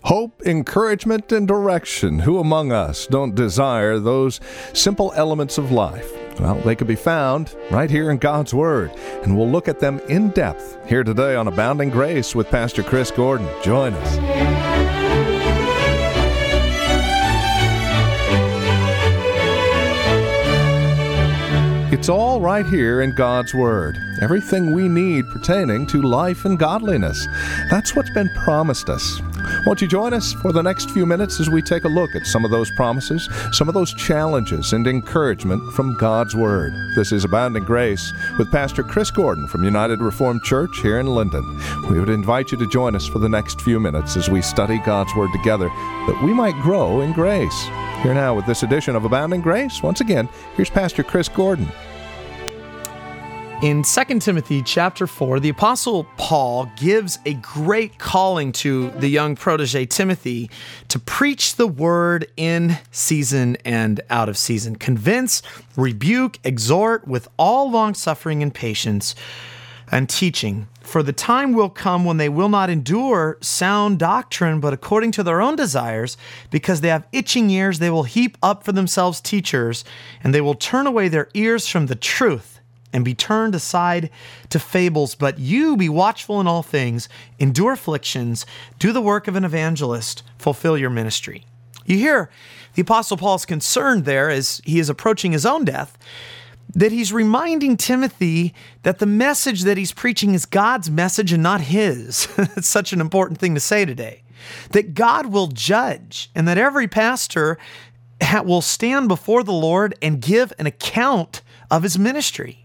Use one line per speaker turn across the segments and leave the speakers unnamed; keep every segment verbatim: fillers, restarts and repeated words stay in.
Hope, encouragement, and direction. Who among us don't desire those simple elements of life? Well, they can be found right here in God's Word, and we'll look at them in depth here today on Abounding Grace with Pastor Chris Gordon. Join us. It's all right here in God's Word. Everything we need pertaining to life and godliness. That's what's been promised us. Won't you join us for the next few minutes as we take a look at some of those promises, some of those challenges and encouragement from God's Word. This is Abounding Grace with Pastor Chris Gordon from United Reformed Church here in Linden. We would invite you to join us for the next few minutes as we study God's Word together, that we might grow in grace. Here now with this edition of Abounding Grace, once again, here's Pastor Chris Gordon.
In Second Timothy chapter four, the Apostle Paul gives a great calling to the young protege Timothy to preach the word in season and out of season. Convince, rebuke, exhort with all long-suffering and patience and teaching. For the time will come when they will not endure sound doctrine, but according to their own desires, because they have itching ears, they will heap up for themselves teachers, and they will turn away their ears from the truth and be turned aside to fables. But you be watchful in all things, endure afflictions, do the work of an evangelist, fulfill your ministry. You hear the Apostle Paul's concern there as he is approaching his own death, that he's reminding Timothy that the message that he's preaching is God's message and not his. It's such an important thing to say today. That God will judge, and that every pastor will stand before the Lord and give an account of his ministry.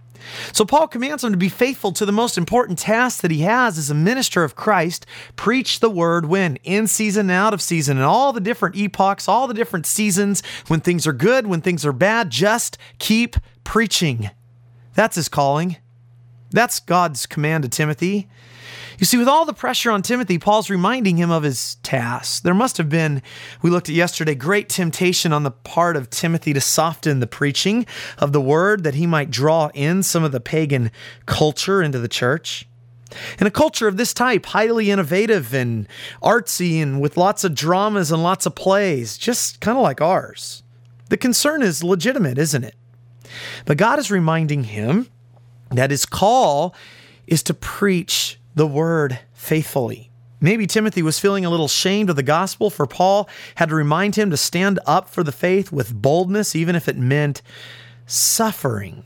So Paul commands him to be faithful to the most important task that he has as a minister of Christ. Preach the word when? In season, out of season, and all the different epochs, all the different seasons, when things are good, when things are bad, just keep preaching. That's his calling. That's God's command to Timothy. You see, with all the pressure on Timothy, Paul's reminding him of his task. There must have been, we looked at yesterday, great temptation on the part of Timothy to soften the preaching of the word, that he might draw in some of the pagan culture into the church. In a culture of this type, highly innovative and artsy and with lots of dramas and lots of plays, just kind of like ours. The concern is legitimate, isn't it? But God is reminding him that his call is to preach the word faithfully. Maybe Timothy was feeling a little ashamed of the gospel, for Paul had to remind him to stand up for the faith with boldness, even if it meant suffering.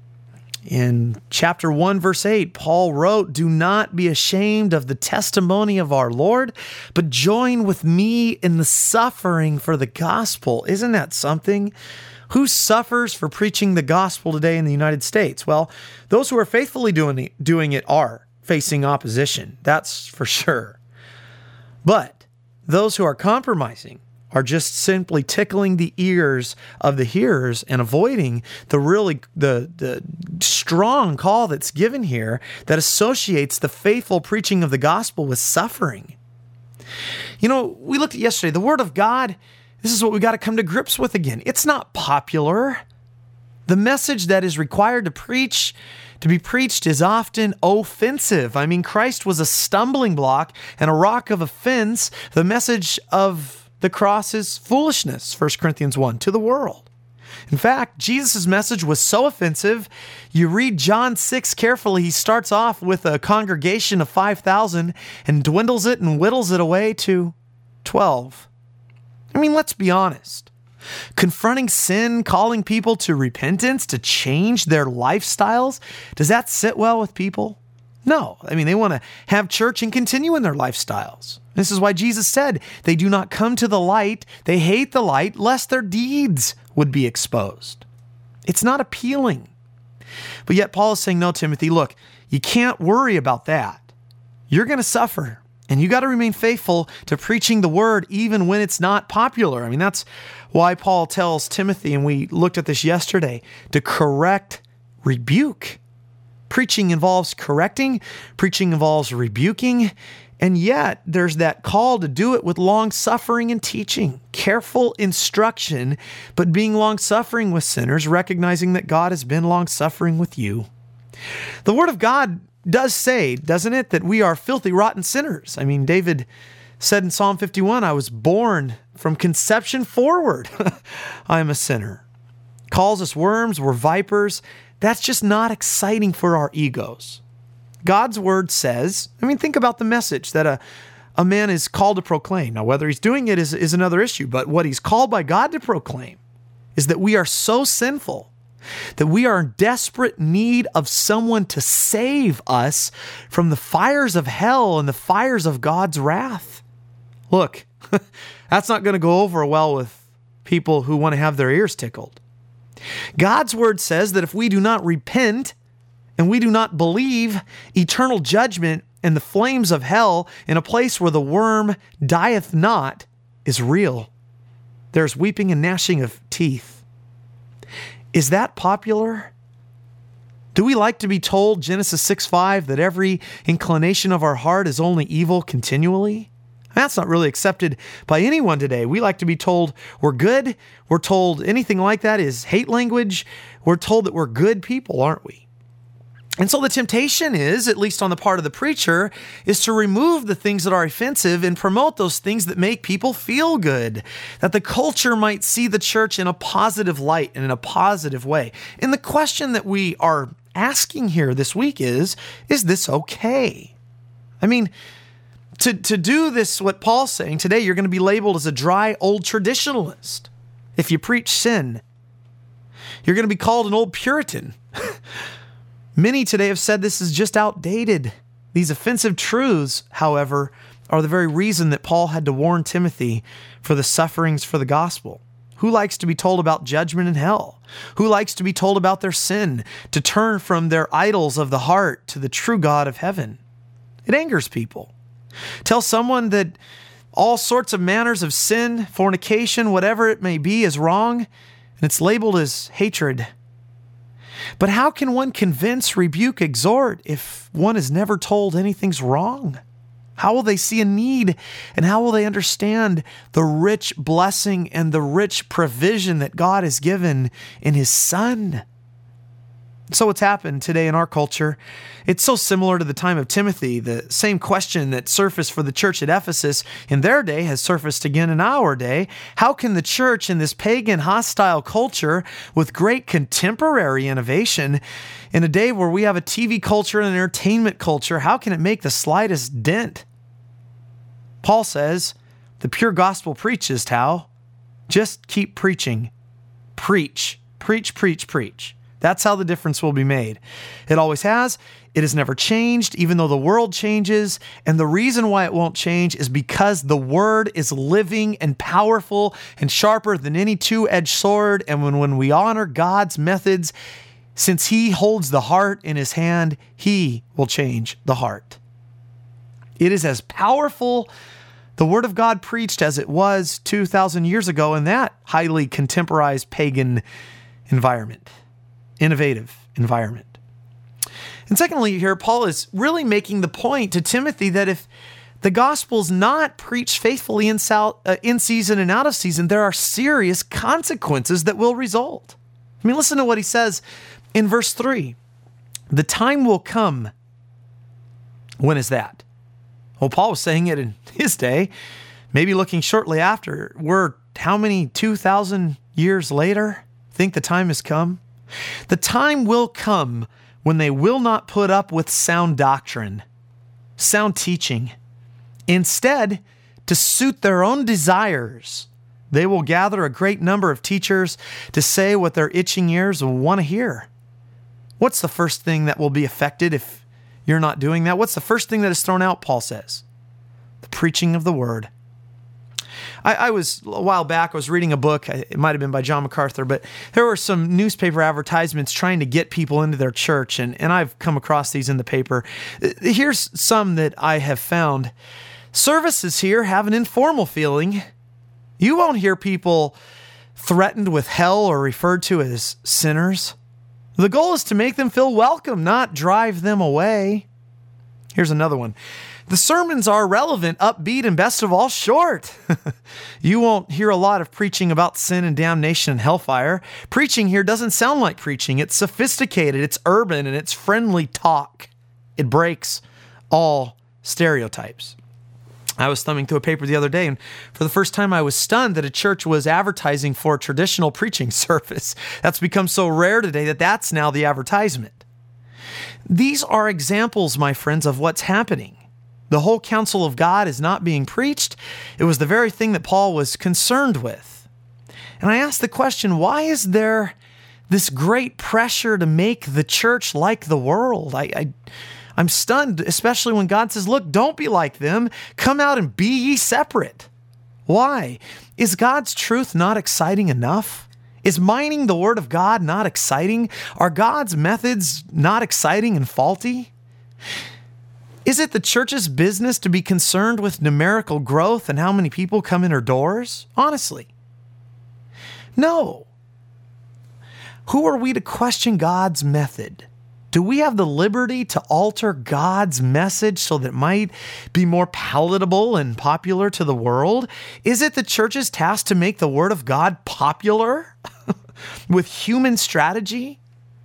In chapter one, verse eight, Paul wrote, "Do not be ashamed of the testimony of our Lord, but join with me in the suffering for the gospel." Isn't that something? Who suffers for preaching the gospel today in the United States? Well, those who are faithfully doing it, doing it are facing opposition, that's for sure. But those who are compromising are just simply tickling the ears of the hearers and avoiding the really the, the strong call that's given here that associates the faithful preaching of the gospel with suffering. You know, we looked at yesterday, the Word of God, this is what we got to come to grips with again. It's not popular. The message that is required to preach To be preached is often offensive. I mean, Christ was a stumbling block and a rock of offense. The message of the cross is foolishness, First Corinthians one, to the world. In fact, Jesus' message was so offensive, you read John six carefully, he starts off with a congregation of five thousand and dwindles it and whittles it away to twelve. I mean, let's be honest. Confronting sin, calling people to repentance, to change their lifestyles, does that sit well with people? No. I mean, they want to have church and continue in their lifestyles. This is why Jesus said they do not come to the light, they hate the light, lest their deeds would be exposed. It's not appealing. But yet Paul is saying, no, Timothy, look, you can't worry about that. You're going to suffer. And you got to remain faithful to preaching the word even when it's not popular. I mean, that's why Paul tells Timothy, and we looked at this yesterday, to correct, rebuke. Preaching involves correcting, preaching involves rebuking, and yet there's that call to do it with long-suffering and teaching, careful instruction, but being long-suffering with sinners, recognizing that God has been long-suffering with you. The Word of God does say, doesn't it, that we are filthy, rotten sinners. I mean, David said in Psalm fifty-one, I was born from conception forward. I am a sinner. Calls us worms, we're vipers. That's just not exciting for our egos. God's word says, I mean, think about the message that a, a man is called to proclaim. Now, whether he's doing it is, is another issue, but what he's called by God to proclaim is that we are so sinful that we are in desperate need of someone to save us from the fires of hell and the fires of God's wrath. Look, that's not going to go over well with people who want to have their ears tickled. God's word says that if we do not repent and we do not believe, eternal judgment and the flames of hell in a place where the worm dieth not is real. There's weeping and gnashing of teeth. Is that popular? Do we like to be told, Genesis six five, that every inclination of our heart is only evil continually? That's not really accepted by anyone today. We like to be told we're good. We're told anything like that is hate language. We're told that we're good people, aren't we? And so the temptation is, at least on the part of the preacher, is to remove the things that are offensive and promote those things that make people feel good, that the culture might see the church in a positive light and in a positive way. And the question that we are asking here this week is, is this okay? I mean, to, to do this, what Paul's saying today, you're going to be labeled as a dry old traditionalist. If you preach sin, you're going to be called an old Puritan. Many today have said this is just outdated. These offensive truths, however, are the very reason that Paul had to warn Timothy for the sufferings for the gospel. Who likes to be told about judgment and hell? Who likes to be told about their sin, to turn from their idols of the heart to the true God of heaven? It angers people. Tell someone that all sorts of manners of sin, fornication, whatever it may be, is wrong, and it's labeled as hatred. But how can one convince, rebuke, exhort if one is never told anything's wrong? How will they see a need, and how will they understand the rich blessing and the rich provision that God has given in His Son? So what's happened today in our culture, it's so similar to the time of Timothy. The same question that surfaced for the church at Ephesus in their day has surfaced again in our day. How can the church in this pagan, hostile culture with great contemporary innovation, in a day where we have a T V culture and an entertainment culture, how can it make the slightest dent? Paul says, the pure gospel preaches, Tao. Just keep preaching. Preach, preach, preach, preach. That's how the difference will be made. It always has. It has never changed, even though the world changes. And the reason why it won't change is because the word is living and powerful and sharper than any two-edged sword. And when, when we honor God's methods, since He holds the heart in His hand, He will change the heart. It is as powerful, the word of God preached, as it was two thousand years ago in that highly contemporized pagan environment. Innovative environment. And secondly, here, Paul is really making the point to Timothy that if the gospel's not preached faithfully in, sal- uh, in season and out of season, there are serious consequences that will result. I mean, listen to what he says in verse three. The time will come. When is that? Well, Paul was saying it in his day, maybe looking shortly after. We're how many two thousand years later? Think the time has come? The time will come when they will not put up with sound doctrine, sound teaching. Instead, to suit their own desires, they will gather a great number of teachers to say what their itching ears will want to hear. What's the first thing that will be affected if you're not doing that? What's the first thing that is thrown out, Paul says? The preaching of the word. I, I was, a while back, I was reading a book, it might have been by John MacArthur, but there were some newspaper advertisements trying to get people into their church, and, and I've come across these in the paper. Here's some that I have found. Services here have an informal feeling. You won't hear people threatened with hell or referred to as sinners. The goal is to make them feel welcome, not drive them away. Here's another one. The sermons are relevant, upbeat, and best of all, short. You won't hear a lot of preaching about sin and damnation and hellfire. Preaching here doesn't sound like preaching. It's sophisticated, it's urban, and it's friendly talk. It breaks all stereotypes. I was thumbing through a paper the other day, and for the first time I was stunned that a church was advertising for a traditional preaching service. That's become so rare today that that's now the advertisement. These are examples, my friends, of what's happening. The whole counsel of God is not being preached. It was the very thing that Paul was concerned with. And I asked the question, why is there this great pressure to make the church like the world? I... I I'm stunned, especially when God says, look, don't be like them. Come out and be ye separate. Why? Is God's truth not exciting enough? Is mining the word of God not exciting? Are God's methods not exciting and faulty? Is it the church's business to be concerned with numerical growth and how many people come in her doors? Honestly, no. Who are we to question God's method? Do we have the liberty to alter God's message so that it might be more palatable and popular to the world? Is it the church's task to make the word of God popular with human strategy?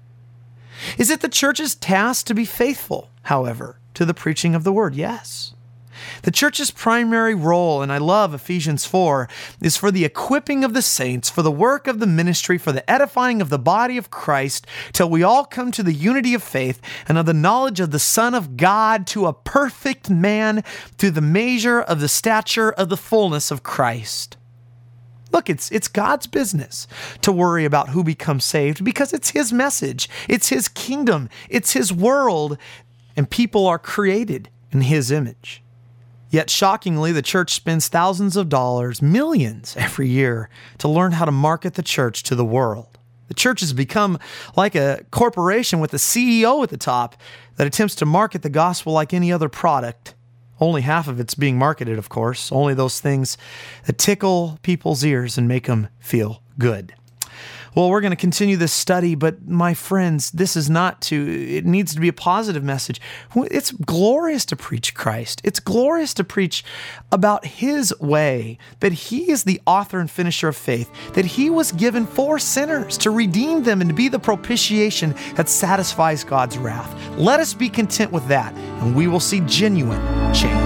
Is it the church's task to be faithful, however, to the preaching of the word? Yes. The church's primary role, and I love Ephesians four, is for the equipping of the saints, for the work of the ministry, for the edifying of the body of Christ, till we all come to the unity of faith and of the knowledge of the Son of God, to a perfect man, to the measure of the stature of the fullness of Christ. Look, it's it's God's business to worry about who becomes saved because it's His message, it's His kingdom, it's His world, and people are created in His image. Yet shockingly, the church spends thousands of dollars, millions every year to learn how to market the church to the world. The church has become like a corporation with a C E O at the top that attempts to market the gospel like any other product. Only half of it's being marketed, of course. Only those things that tickle people's ears and make them feel good. Well, we're going to continue this study, but my friends, this is not to, it needs to be a positive message. It's glorious to preach Christ. It's glorious to preach about His way, that He is the author and finisher of faith, that He was given for sinners to redeem them and to be the propitiation that satisfies God's wrath. Let us be content with that, and we will see genuine change.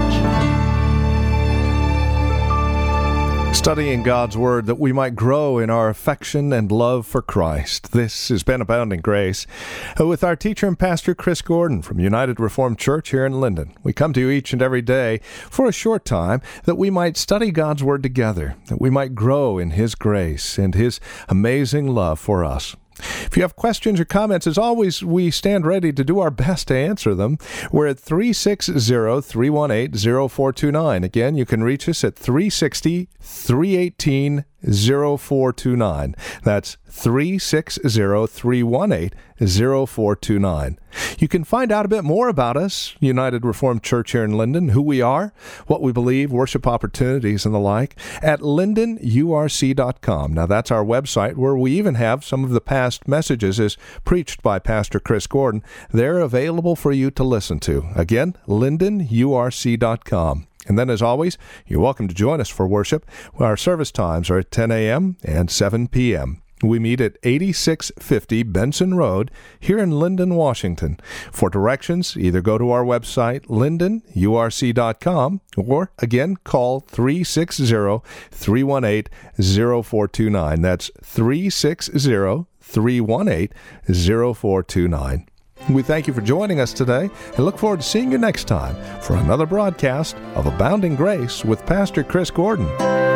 Studying God's Word that we might grow in our affection and love for Christ. This has been Abounding Grace with our teacher and pastor, Chris Gordon from United Reformed Church here in Linden. We come to you each and every day for a short time that we might study God's Word together, that we might grow in His grace and His amazing love for us. If you have questions or comments, as always, we stand ready to do our best to answer them. We're at three six zero, three one eight, zero four two nine. Again, you can reach us at three six zero, three one eight, zero four two nine. That's three six zero, three one eight, zero four two nine. You can find out a bit more about us, United Reformed Church here in Linden, who we are, what we believe, worship opportunities, and the like, at linden u r c dot com. Now, that's our website where we even have some of the past messages as preached by Pastor Chris Gordon. They're available for you to listen to. Again, linden u r c dot com. And then, as always, you're welcome to join us for worship. Our service times are at ten a.m. and seven p.m. We meet at eighty-six fifty Benson Road here in Linden, Washington. For directions, either go to our website, linden u r c dot com, or, again, call three six zero, three one eight, zero four two nine. That's three six zero, three one eight, zero four two nine. We thank you for joining us today and look forward to seeing you next time for another broadcast of Abounding Grace with Pastor Chris Gordon.